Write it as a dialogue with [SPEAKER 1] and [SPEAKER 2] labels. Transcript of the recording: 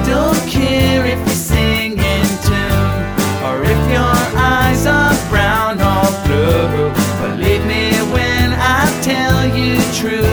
[SPEAKER 1] don't care if you sing in tune or if your eyes are brown or blue. Believe me when I tell you true.